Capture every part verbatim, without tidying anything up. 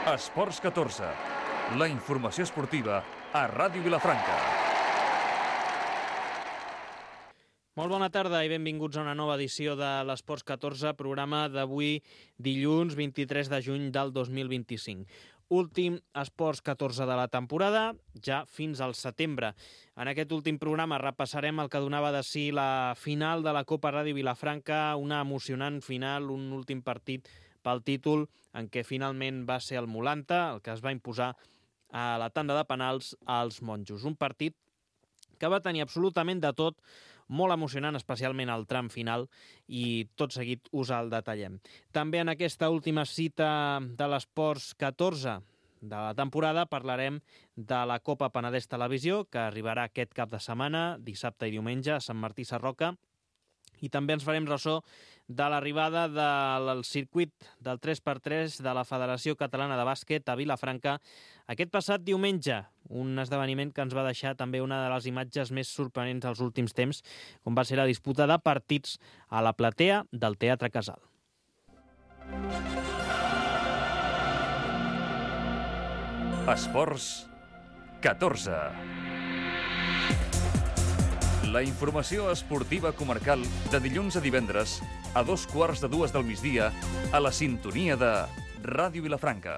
Esports catorze, la informació esportiva a Ràdio Vilafranca. Molt bona tarda i benvinguts a una nova edició de l'Esports catorze, programa d'avui dilluns vint-i-tres de juny del dos mil vint-i-cinc. Últim Esports catorze de la temporada, ja fins al setembre. En aquest últim programa repassarem el que donava de si la final de la Copa Ràdio Vilafranca, una emocionant final, un últim partit pel títol, en què finalment va ser el Molanta, el que es va imposar a la tanda de penals als monjos. Un partit que va tenir absolutament de tot, molt emocionant, especialment al tram final, i tot seguit us el detallem. També en aquesta última cita de l'Esports catorze de la temporada parlarem de la Copa Penedès Televisió, que arribarà aquest cap de setmana, dissabte i diumenge, a Sant Martí Sarroca, i també ens farem ressò de l'arribada del circuit del tres per tres de la Federació Catalana de Bàsquet a Vilafranca aquest passat diumenge, un esdeveniment que ens va deixar també una de les imatges més sorprenents dels últims temps, com va ser la disputa de partits a la platea del Teatre Casal. Esports catorze. La informació esportiva comarcal de dilluns a divendres a dos quarts de dues del migdia a la sintonia de Ràdio Vilafranca.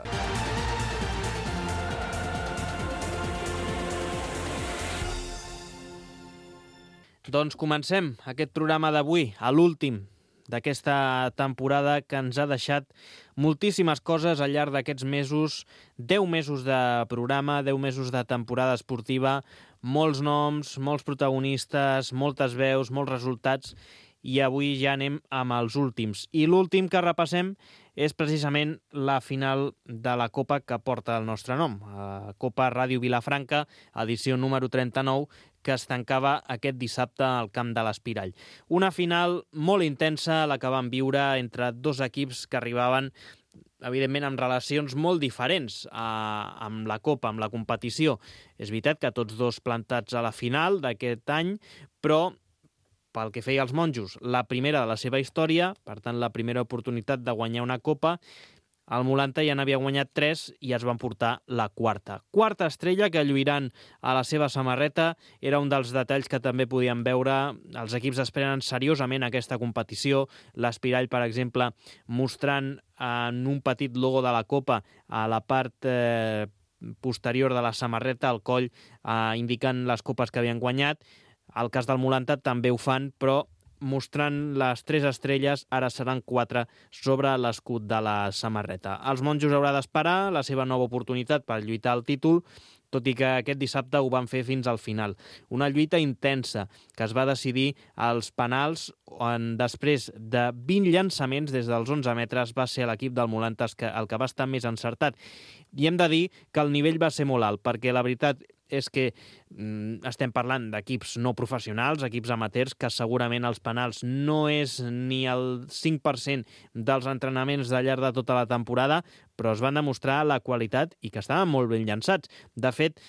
Doncs comencem aquest programa d'avui, a l'últim d'aquesta temporada, que ens ha deixat moltíssimes coses al llarg d'aquests mesos, deu mesos de programa, deu mesos de temporada esportiva, molts noms, molts protagonistes, moltes veus, molts resultats, i avui ja anem amb els últims. I l'últim que repassem és precisament la final de la Copa que porta el nostre nom, Copa Ràdio Vilafranca, edició número trenta-nou, que es tancava aquest dissabte al camp de l'Espirall. Una final molt intensa, la que van viure entre dos equips que arribaven, evidentment, amb relacions molt diferents a, amb la Copa, amb la competició. És veritat que tots dos plantats a la final d'aquest any, però pel que feia als monjos, la primera de la seva història, per tant, la primera oportunitat de guanyar una Copa. El Molanta ja n'havia guanyat tres i es van portar la quarta. Quarta estrella que lluiran a la seva samarreta. Era un dels detalls que també podíem veure. Els equips es prenen seriosament aquesta competició. L'Espirall, per exemple, mostrant en un petit logo de la Copa a la part eh, posterior de la samarreta, al coll, eh, indicant les copes que havien guanyat. Al cas del Molanta també ho fan, però mostrant les tres estrelles, ara seran quatre sobre l'escut de la samarreta. Els monjos haurà d'esperar la seva nova oportunitat per lluitar al títol, tot i que aquest dissabte ho van fer fins al final. Una lluita intensa que es va decidir als penals, on després de vint llançaments des dels onze metres va ser l'equip del Molanta el que va estar més encertat. I hem de dir que el nivell va ser molt alt, perquè la veritat és que mm, estem parlant d'equips no professionals, equips amateurs, que segurament els penals no és ni el cinc per cent dels entrenaments de llarg de tota la temporada, però es van demostrar la qualitat i que estaven molt ben llançats. De fet,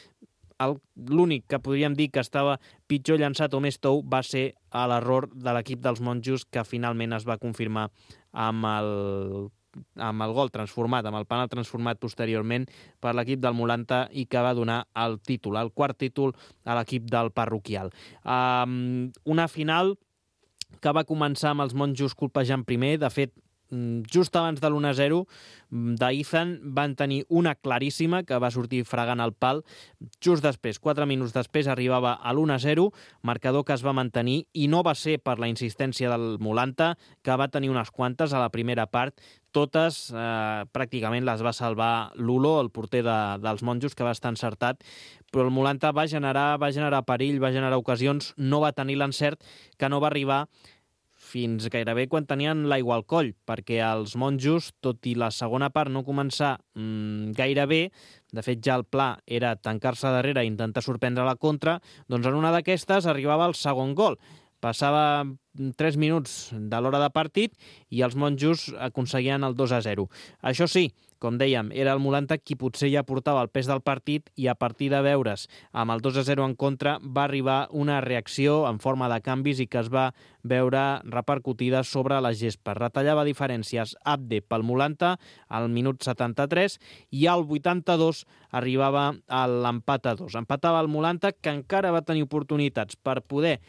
l'únic que podríem dir que estava pitjor llançat o més tou va ser l'error de l'equip dels monjos, que finalment es va confirmar amb el amb el gol transformat, amb el penal transformat posteriorment per l'equip del Molanta i que va donar el títol, el quart títol a l'equip del Parroquial. Um, una final que va començar amb els monjos colpejant primer. De fet, just abans de l'u a zero d'Ethan van tenir una claríssima que va sortir fregant el pal. Just després, quatre minuts després, arribava a l'u a zero, marcador que es va mantenir, i no va ser per la insistència del Molanta, que va tenir unes quantes a la primera part. Totes eh, pràcticament les va salvar Lulo, el porter de, dels monjos, que va estar encertat, però el Molanta va generar, va generar perill, va generar ocasions, no va tenir l'encert, que no va arribar fins gairebé quan tenien l'aigua al coll, perquè els monjos, tot i la segona part no començar mmm, gaire bé, de fet ja el pla era tancar-se darrere i intentar sorprendre la contra, doncs en una d'aquestes arribava el segon gol. Passava tres minuts de l'hora de partit i els monjos aconseguien el dos a zero. Això sí, com dèiem, era el Mulanta qui potser ja portava el pes del partit i a partir de veure's amb el dos a zero en contra va arribar una reacció en forma de canvis i que es va veure repercutida sobre la gespa. Retallava diferències Abde pel Mulanta al minut setanta-tres i al vuitanta-dos arribava a l'empat a dos. Empatava el Mulanta, que encara va tenir oportunitats per poder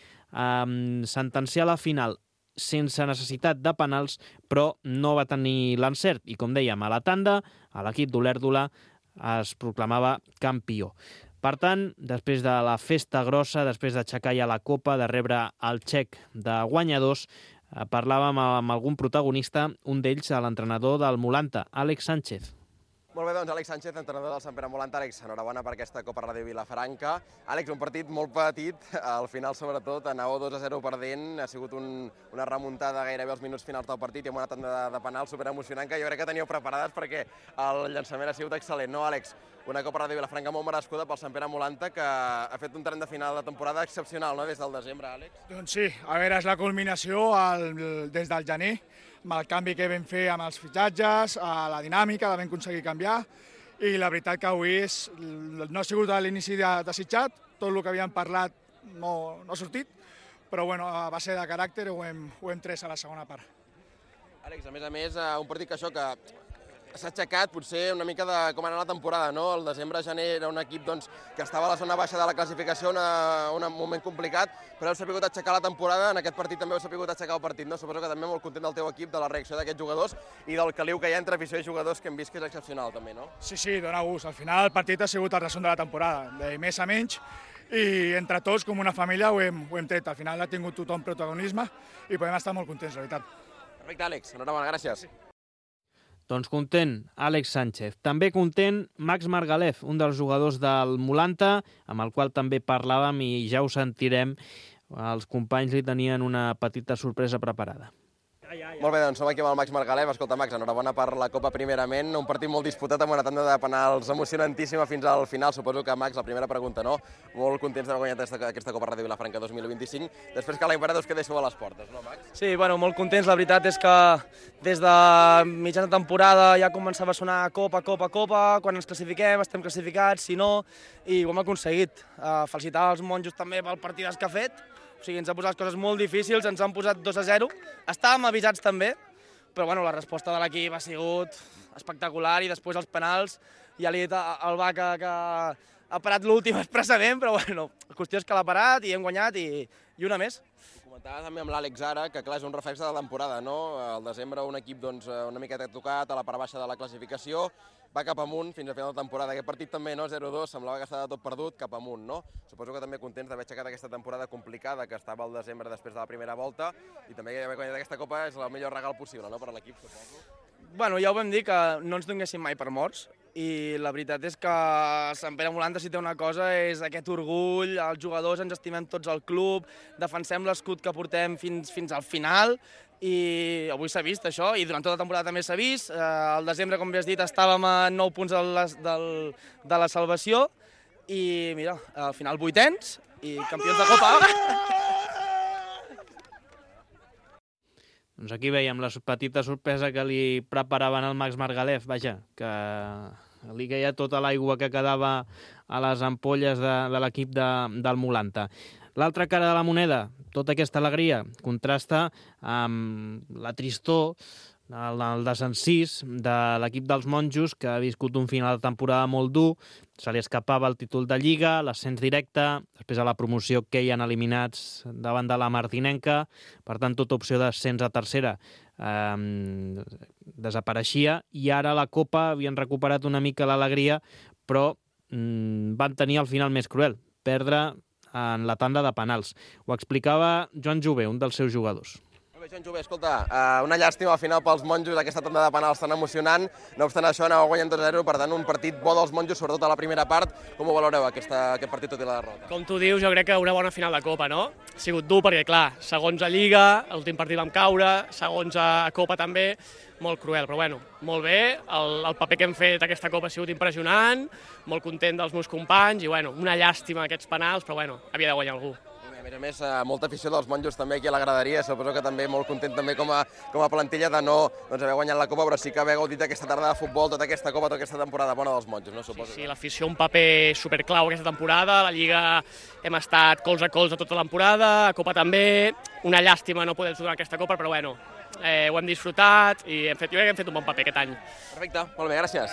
Um, sentenciar la final sense necessitat de penals, però no va tenir l'encert i, com dèiem, a la tanda a l'equip d'Olèrdola es proclamava campió. Per tant, després de la festa grossa, després d'aixecar ja la copa, de rebre el xec de guanyadors, eh, parlàvem amb algun protagonista, un d'ells l'entrenador del Mulanta, Àlex Sánchez. Molt bé, doncs Àlex Sánchez, entrenador del Sant Pere Mulanta. Àlex, enhorabona per aquesta Copa Ràdio Vilafranca. Àlex, un partit molt petit, al final sobretot, anàveu dos a zero perdent, ha sigut un, una remuntada gairebé als minuts finals del partit i amb una tanda de, de penal superemocionant que jo crec que teníeu preparades perquè el llançament ha sigut excel·lent, no, Àlex? Una Copa Ràdio Vilafranca molt merescuda pel Sant Pere Mulanta que ha fet un tren de final de temporada excepcional, no?, des del desembre, Àlex. Doncs sí, a veure, és la culminació el, des del gener, amb el canvi que vam fer amb els fitxatges, a la dinàmica, la vam aconseguir canviar, i la veritat que avui és, no ha sigut a l'inici de, desitjat, tot el que havíem parlat no, no ha sortit, però bueno, a base de caràcter ho hem, ho hem tres a la segona part. Àlex, a més a més, un partit que això que s'ha aixecat potser una mica de com ha anat la temporada, no? El desembre-gener era un equip doncs, que estava a la zona baixa de la classificació, una, un moment complicat, però heu sabut aixecar la temporada, en aquest partit també heu sabut aixecar el partit, no? Suposo que també molt content del teu equip, de la reacció d'aquests jugadors i del caliu que hi ha entre afició i jugadors que hem vist que és excepcional també, no? Sí, sí, dona gust. Al final el partit ha sigut el resum de la temporada, de més a menys, i entre tots, com una família, ho hem, ho hem tret. Al final ha tingut tothom protagonisme i podem estar molt contents, la veritat. Perfecte, Àlex. Enhorabona, gràcies. Sí. Doncs content, Àlex Sánchez. També content, Max Margalef, un dels jugadors del Mulanta, amb el qual també parlàvem i ja ho sentirem. Els companys li tenien una petita sorpresa preparada. Molt bé, doncs som aquí amb el Max Margalef. Escolta, Max, enhorabona per la Copa primerament. Un partit molt disputat amb una tanda de penals emocionantíssima fins al final. Suposo que, Max, la primera pregunta, no? Molt contents d'haver guanyat aquesta, aquesta Copa Ràdio Vilafranca dos mil vint-i-cinc, després que l'any passat us quedéssiu a les portes, no, Max? Sí, bueno, molt contents. La veritat és que des de mitjana temporada ja començava a sonar Copa, Copa, Copa. Quan ens classifiquem, estem classificats, si no, i ho hem aconseguit. Uh, felicitar els monjos també pel partidàs que ha fet. O sigui, ens ha posat les coses molt difícils, ens han posat dos a zero. Estàvem avisats també, però bueno, la resposta de l'equip ha sigut espectacular i després els penals, ja li he dit al Ba que, que ha parat l'últim expressament, però bueno, la qüestió és que l'ha parat i hem guanyat i, i una més. Comentava també amb l'Àlex ara que clar, és un reflex de la temporada, no? Al desembre un equip doncs, una miqueta tocat, a la part baixa de la classificació, va cap amunt fins a final de temporada. Aquest partit també, no? zero dos, semblava que estava tot perdut, cap amunt, no? Suposo que també contents d'haver aixecat aquesta temporada complicada que estava al desembre després de la primera volta i també haver guanyat aquesta Copa és el millor regal possible, no?, per a l'equip, suposo. Bueno, ja ho vam dir que no ens donéssim mai per morts i la veritat és que Sant Pere Mulanta si té una cosa és aquest orgull, els jugadors ens estimem tots al club, defensem l'escut que portem fins, fins al final i avui s'ha vist això i durant tota la temporada també s'ha vist. Eh, al desembre, com bé has dit, estàvem a nou punts de la, del, de la salvació i mira, al final vuitens i campions de Copa. Doncs aquí veiem la petita sorpresa que li preparaven al Max Margalef, vaja, que li queia tota l'aigua que quedava a les ampolles de, de l'equip de, del Mulanta. L'altra cara de la moneda, tota aquesta alegria, contrasta amb la tristor, el, el desencís de l'equip dels monjos, que ha viscut un final de temporada molt dur, se li escapava el títol de Lliga, l'ascens directe, després a la promoció que hi han eliminats davant de la Martinenca, per tant tota opció d'ascens a tercera eh, desapareixia, i ara a la Copa havien recuperat una mica l'alegria, però mm, van tenir el final més cruel, perdre en la tanda de penals. Ho explicava Joan Jové, un dels seus jugadors. Joan Jové, escolta, uh, una llàstima al final pels monjos, aquesta tanda de penals tan emocionant. No obstant això, anava guanyant dos a zero, per tant, un partit bo dels monjos, sobretot a la primera part. Com ho valoreu, aquesta, aquest partit tot i la derrota? Com tu dius, jo crec que una bona final de Copa, no? Ha sigut dur perquè, clar, segons a Lliga, l'últim partit vam caure, segons a Copa també, molt cruel, però bueno, molt bé. El, el paper que hem fet aquesta Copa ha sigut impressionant, molt content dels meus companys i, bueno, una llàstima aquests penals, però, bueno, havia de guanyar algú. A A més a més, molta afició dels monjos també aquí a la graderia, suposo que també molt content també com a, com a plantilla de no doncs, haver guanyat la Copa, però sí que haver gaudit aquesta tarda de futbol, tota aquesta Copa, tota aquesta temporada bona dels monjos, no? Suposo. Sí, sí, l'afició un paper superclau aquesta temporada, a la Lliga hem estat colze a colze tota la temporada, a Copa també, una llàstima no poder jugar aquesta Copa, però bueno, eh, ho hem disfrutat i hem fet, jo crec que hem fet un bon paper aquest any. Perfecte, molt bé, gràcies.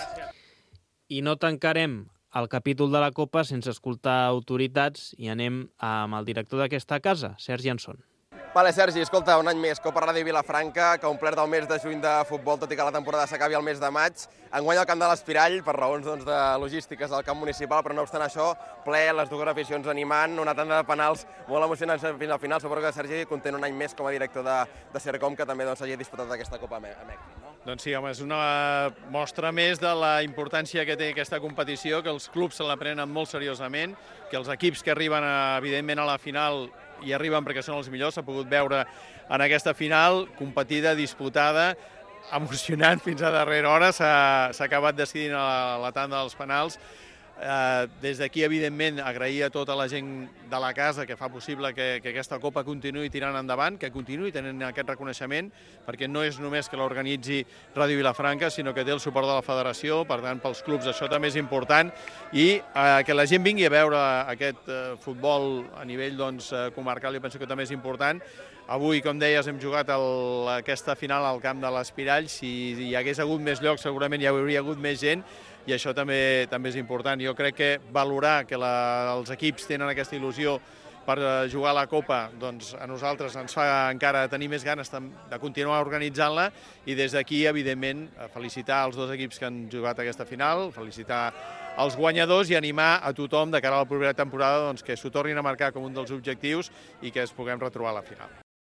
I no tancarem el capítol de la Copa sense escoltar autoritats i anem amb el director d'aquesta casa, Sergi Anson. Vale, Sergi, escolta, un any més, Copa Ràdio Vilafranca, que ha omplert el mes de juny de futbol, tot i que la temporada s'acabi el mes de maig. Enguany al camp de l'Espirall, per raons doncs, de logístiques al camp municipal, però no obstant això, ple, les dues aficions animant, una tanda de penals molt emocionants fins al final. Suposo que Sergi content un any més com a director de, de Sercom, que també doncs, hagi disputat aquesta Copa amb èxit, no? Doncs sí, home, és una mostra més de la importància que té aquesta competició, que els clubs se la prenen molt seriosament, que els equips que arriben, a, evidentment, a la final i arriben perquè són els millors, s'ha pogut veure en aquesta final, competida, disputada, emocionant fins a darrera hora, s'ha acabat decidint a la, la tanda dels penals. Eh, des d'aquí, evidentment, agrair a tota la gent de la casa que fa possible que, que aquesta Copa continuï tirant endavant, que continuï tenint aquest reconeixement, perquè no és només que l'organitzi Ràdio Vilafranca, sinó que té el suport de la federació, per tant, pels clubs això també és important, i eh, que la gent vingui a veure aquest eh, futbol a nivell doncs, comarcal, jo penso que també és important. Avui, com deies, hem jugat el, aquesta final al camp de l'Espirall. Si hi hagués hagut més llocs, segurament hi hauria hagut més gent, i això també també és important. Jo crec que valorar que la, els equips tenen aquesta il·lusió per jugar a la Copa, doncs a nosaltres ens fa encara tenir més ganes de continuar organitzant-la, i des d'aquí, evidentment, felicitar els dos equips que han jugat aquesta final, felicitar els guanyadors i animar a tothom de cara a la propera temporada doncs, que s'ho tornin a marcar com un dels objectius i que es puguem retrobar a la final.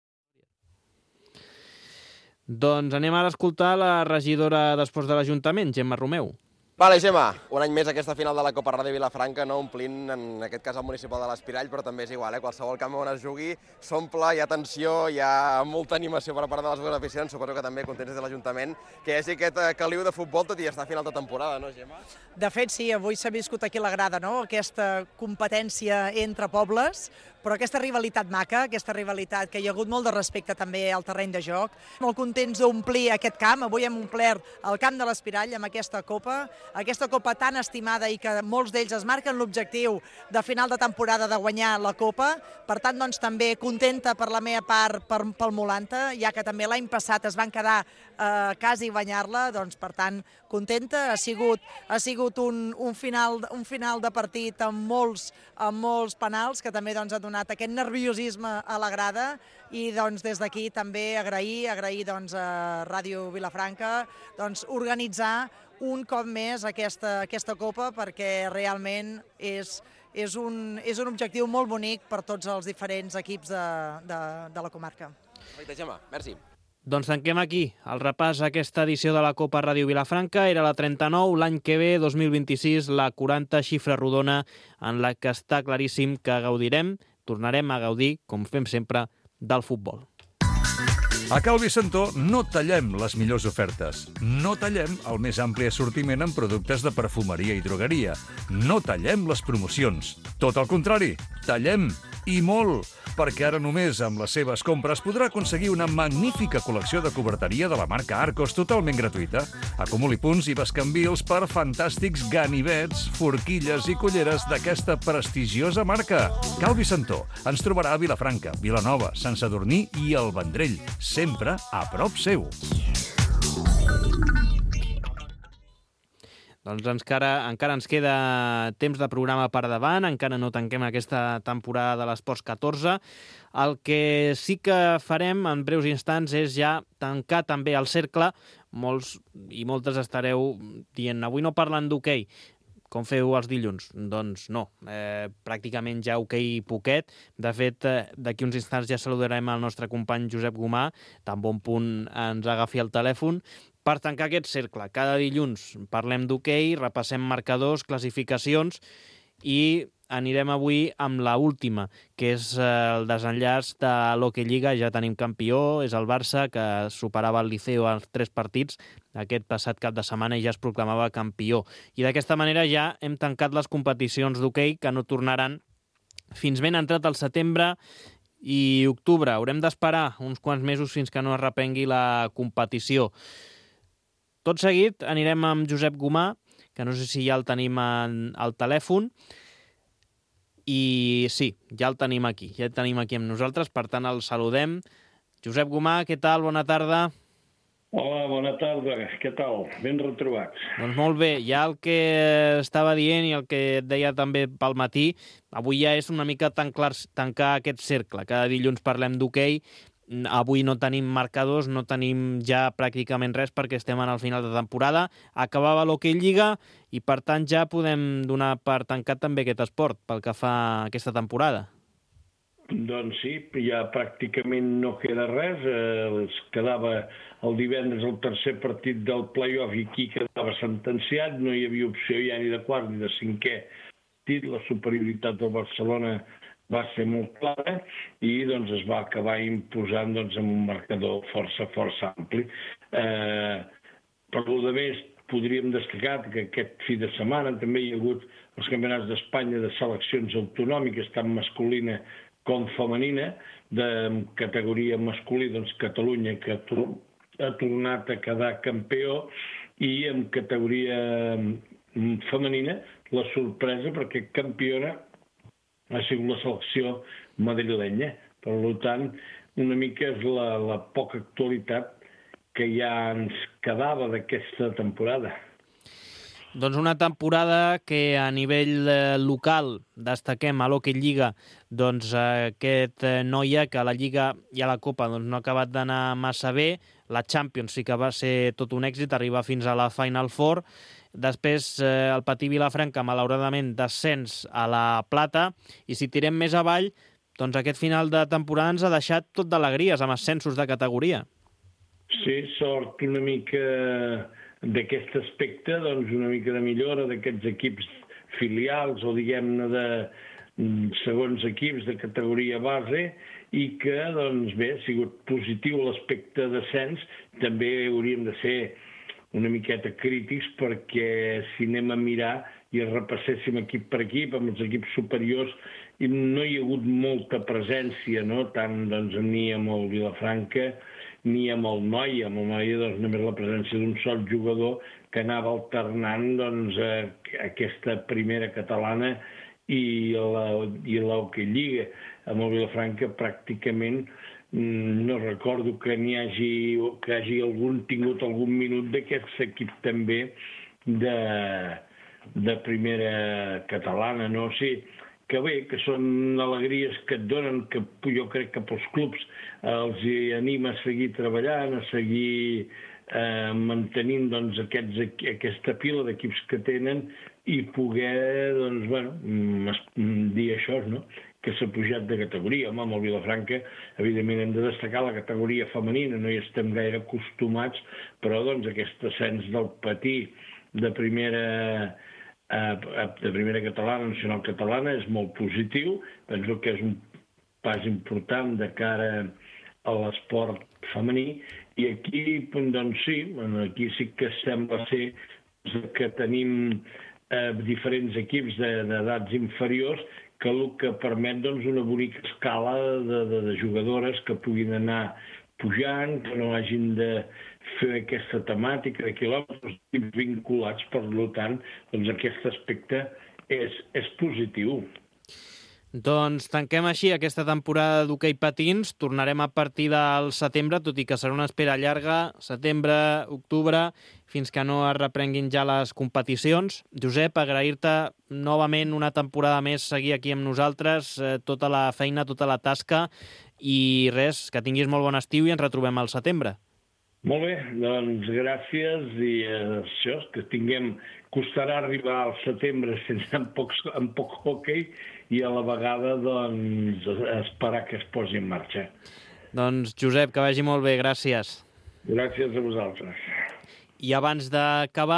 Doncs anem ara a escoltar la regidora d'Esports de l'Ajuntament, Gemma Romeu. Vale, Gemma, un any més aquesta final de la Copa Ràdio Vilafranca, no omplint en aquest cas el municipal de l'Espirall, però també és igual, eh? Qualsevol camp on es jugui s'omple, hi ha tensió, hi ha molta animació per part de les dues aficions, suposo que també contents des de l'Ajuntament, que hi hagi aquest caliu de futbol tot i estar a final de temporada, no, Gemma? De fet, sí, avui s'ha viscut aquí a la grada, no?, aquesta competència entre pobles, però aquesta rivalitat maca, aquesta rivalitat que hi ha hagut molt de respecte també al terreny de joc. Molt contents d'omplir aquest camp, avui hem omplert el camp de l'Espirall amb aquesta Copa, aquesta Copa tan estimada i que molts d'ells es marquen l'objectiu de final de temporada de guanyar la Copa. Per tant, doncs, també contenta per la meva part per, pel Molanta, ja que també l'any passat es van quedar eh, quasi guanyar-la, doncs, per tant, contenta. Ha sigut, ha sigut un, un, final, un final de partit amb molts, amb molts penals, que també doncs, ha donat aquest nerviosisme a la grada, i doncs, des d'aquí també agrair, agrair doncs, a Ràdio Vilafranca doncs, organitzar un cop més aquesta, aquesta Copa, perquè realment és, és, un, és un objectiu molt bonic per tots els diferents equips de, de, de la comarca. Perfecte, Gemma, merci. Doncs tanquem aquí el repàs a aquesta edició de la Copa Ràdio Vilafranca. Era la trenta-nou, l'any que ve, dos mil vint-i-sis, la quaranta xifra rodona, en la que està claríssim que gaudirem, tornarem a gaudir, com fem sempre, del futbol. A Cal Vicentó no tallem les millors ofertes, no tallem el més ampli assortiment en productes de perfumeria i drogueria, no tallem les promocions. Tot el contrari, tallem i molt, perquè ara només amb les seves compres podrà aconseguir una magnífica col·lecció de coberteria de la marca Arcos totalment gratuïta. Acumuli punts i bescanvils per fantàstics ganivets, forquilles i culleres d'aquesta prestigiosa marca. Cal Vicentó ens trobarà a Vilafranca, Vilanova, Sant Sadurní i el Vendrell, sempre a prop seu. Doncs encara, encara ens queda temps de programa per davant, encara no tanquem aquesta temporada de l'Esports catorze. El que sí que farem en breus instants és ja tancar també el cercle. Molts i moltes estareu dient, avui no parlen d'hoquei, com feu els dilluns? Doncs no, eh, pràcticament ja hoquei poquet. De fet, eh, d'aquí uns instants ja saludarem el nostre company Josep Gomà, tan bon punt ens agafi el telèfon, per tancar aquest cercle. Cada dilluns parlem d'hoquei, repassem marcadors, classificacions, i anirem avui amb la última, que és el desenllaç de l'Hockey Lliga. Ja tenim campió, és el Barça, que superava el Liceo als tres partits aquest passat cap de setmana i ja es proclamava campió. I d'aquesta manera ja hem tancat les competicions d'hoquei, que no tornaran fins ben entrat al setembre i octubre. Haurem d'esperar uns quants mesos fins que no es reprengui la competició. Tot seguit anirem amb Josep Gomà, que no sé si ja el tenim al telèfon, i sí, ja el tenim aquí, ja el tenim aquí amb nosaltres, per tant el saludem. Josep Gomà, què tal? Bona tarda. Hola, bona tarda. Què tal? Ben retrobats. Doncs molt bé. Ja el que estava dient i el que et deia també pel matí, avui ja és una mica tancar, tancar aquest cercle. Cada dilluns parlem d'hoquei. Avui no tenim marcadors, no tenim ja pràcticament res perquè estem en el final de temporada. Acabava l'Hoquei Lliga i, per tant, ja podem donar per tancat també aquest esport pel que fa a aquesta temporada. Doncs sí, ja pràcticament no queda res. Eh, es quedava el divendres el tercer partit del play-off i aquí quedava sentenciat. No hi havia opció ja ni de quart ni de cinquè partit. La superioritat del Barcelona va ser molt clara i doncs, es va acabar imposant doncs, amb un marcador força, força ampli. Eh, per lo de més, podríem destacar que aquest fi de setmana també hi ha hagut els campionats d'Espanya de seleccions autonòmiques, tant masculina com femenina. De categoria masculí, doncs Catalunya, que ha tornat a quedar campió, i en categoria femenina la sorpresa perquè campiona ha sigut la selecció madrilenya. Per tant, una mica és la, la poca actualitat que ja ens quedava d'aquesta temporada. Doncs una temporada que a nivell local destaquem a l'Hoquei Lliga, doncs aquest Noia, que a la Lliga i a la Copa doncs, no ha acabat d'anar massa bé. La Champions sí que va ser tot un èxit, arribar fins a la Final Four. Després eh, el Patí Vilafranca, malauradament, descens a la plata. I si tirem més avall, doncs aquest final de temporada ens ha deixat tot d'alegries amb ascensos de categoria. Sí, sort una mica d'aquest aspecte, doncs una mica de millora d'aquests equips filials o diguem-ne de segons equips de categoria base i que, doncs bé, ha sigut positiu l'aspecte d'ascens. També hauríem de ser una miqueta crítics perquè si anem a mirar i repasséssim equip per equip amb els equips superiors no hi ha hagut molta presència, no? Tant doncs, ni amb el Vilafranca ni amb el Noia. Amb el Noia doncs, només la presència d'un sol jugador que anava alternant doncs, aquesta primera catalana i l'Hoquei Lliga. Amb el Vilafranca pràcticament no recordo que n'hi hagi, que hagi algun, tingut algun minut d'aquest equip també de, de primera catalana. No? O sigui, que bé, que són alegries que et donen, que jo crec que pels clubs els anima a seguir treballant, a seguir eh, mantenint doncs, aquests, aquesta pila d'equips que tenen i poder doncs, bueno, dir això, no? Que s'ha pujat de categoria. Home, amb el Vilafranca, evidentment, hem de destacar la categoria femenina, no hi estem gaire acostumats, però doncs, aquest ascens del Patí de primera de primera catalana, nacional catalana, és molt positiu. Penso que és un pas important de cara a l'esport femení i aquí, doncs sí, aquí sí que sembla ser que tenim eh, diferents equips d'edats inferiors que el que permet doncs, una bonica escala de, de, de jugadores que puguin anar pujant, que no hagin de fer aquesta temàtica de quilòmetres vinculats, per tant, doncs aquest aspecte és, és positiu. Doncs tanquem així aquesta temporada d'hoquei patins. Tornarem a partir del setembre, tot i que serà una espera llarga, setembre, octubre, fins que no es reprenguin ja les competicions. Josep, agrair-te novament una temporada més seguir aquí amb nosaltres, eh, tota la feina, tota la tasca, i res, que tinguis molt bon estiu i ens retrobem al setembre. Molt bé, doncs gràcies i eh, això, que tinguem, costarà arribar al setembre sense en poc, en poc hoquei i a la vegada doncs esperar que es posi en marxa. Doncs Josep, que vagi molt bé, gràcies. Gràcies a vosaltres. I abans d'acabar,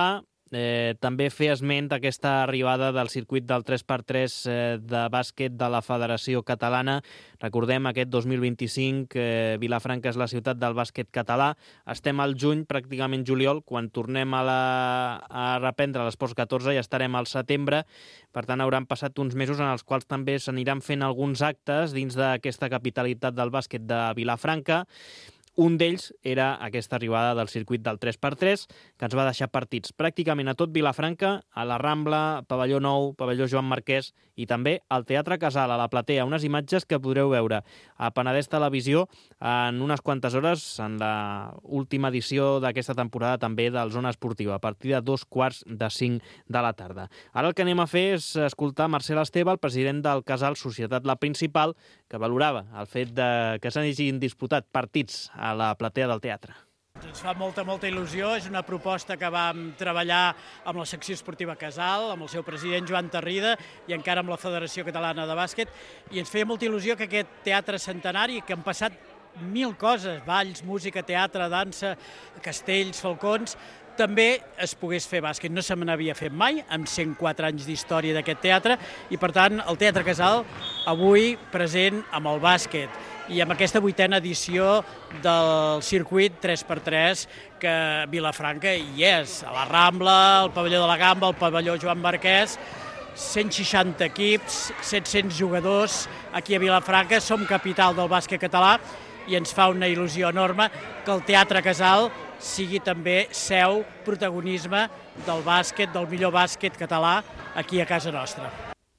eh, també fer esment d'aquesta arribada del circuit del tres per tres eh, de bàsquet de la Federació Catalana. Recordem, aquest dos mil vint-i-cinc, eh, Vilafranca és la ciutat del bàsquet català. Estem al juny, pràcticament juliol, quan tornem a, la, a reprendre l'Esports catorze i estarem al setembre. Per tant, hauran passat uns mesos en els quals també s'aniran fent alguns actes dins d'aquesta capitalitat del bàsquet de Vilafranca. Un d'ells era aquesta arribada del circuit del tres per tres, que ens va deixar partits pràcticament a tot Vilafranca, a la Rambla, Pavelló Nou, Pavelló Joan Marquès i també al Teatre Casal, a la Platea. Unes imatges que podreu veure a Penedès Televisió en unes quantes hores, en la última edició d'aquesta temporada també del Zona Esportiva, a partir de dos quarts de cinc de la tarda. Ara el que anem a fer és escoltar Marcel Esteve, el president del Casal Societat La Principal, que valorava el fet de que s'hagin disputat partits a la platea del teatre. Ens fa molta, molta il·lusió. És una proposta que vam treballar amb la secció esportiva Casal, amb el seu president Joan Tarrida i encara amb la Federació Catalana de Bàsquet, i ens feia molta il·lusió que aquest teatre centenari, que han passat mil coses, balls, música, teatre, dansa, castells, falcons, també es pogués fer bàsquet. No se me n'havia fet mai, amb cent quatre anys d'història d'aquest teatre, i per tant el Teatre Casal avui present amb el bàsquet i amb aquesta vuitena edició del circuit tres per tres que Vilafranca hi és, a la Rambla, al Pavelló de la Gamba, al Pavelló Joan Marquès, cent seixanta equips, set-cents jugadors aquí a Vilafranca. Som capital del bàsquet català i ens fa una il·lusió enorme que el Teatre Casal sigui també seu, protagonisme del bàsquet, del millor bàsquet català aquí a casa nostra.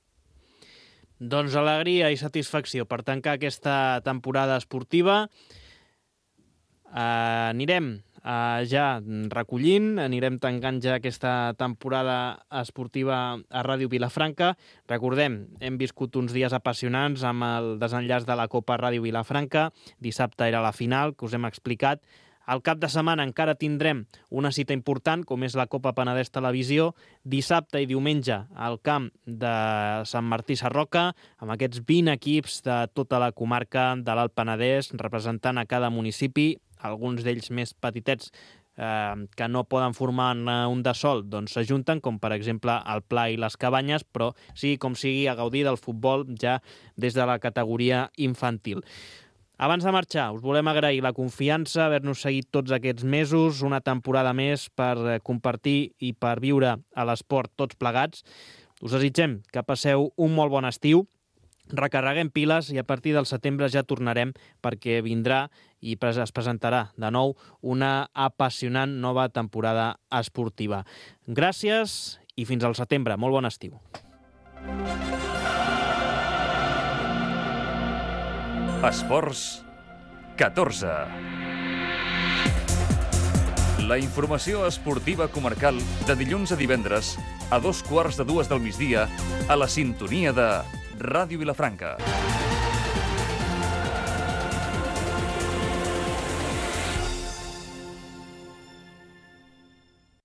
Doncs alegria i satisfacció per tancar aquesta temporada esportiva. Uh, anirem uh, ja recollint, anirem tancant ja aquesta temporada esportiva a Ràdio Vilafranca. Recordem, hem viscut uns dies apassionants amb el desenllaç de la Copa Ràdio Vilafranca. Dissabte era la final, que us hem explicat. Al cap de setmana encara tindrem una cita important, com és la Copa Penedès Televisió, dissabte i diumenge al camp de Sant Martí Sarroca, amb aquests vint equips de tota la comarca de l'Alt Penedès, representant a cada municipi, alguns d'ells més petitets eh, que no poden formar un de sol, doncs s'ajunten, com per exemple el Pla i les Cabanyes, però sigui com sigui, a gaudir del futbol ja des de la categoria infantil. Abans de marxar, us volem agrair la confiança, haver-nos seguit tots aquests mesos, una temporada més per compartir i per viure a l'esport tots plegats. Us desitgem que passeu un molt bon estiu, recarreguem piles i a partir del setembre ja tornarem perquè vindrà i es presentarà de nou una apassionant nova temporada esportiva. Gràcies i fins al setembre. Molt bon estiu. Esports catorze. La informació esportiva comarcal de dilluns a divendres a dos quarts de dues del migdia a la sintonia de Ràdio Vilafranca.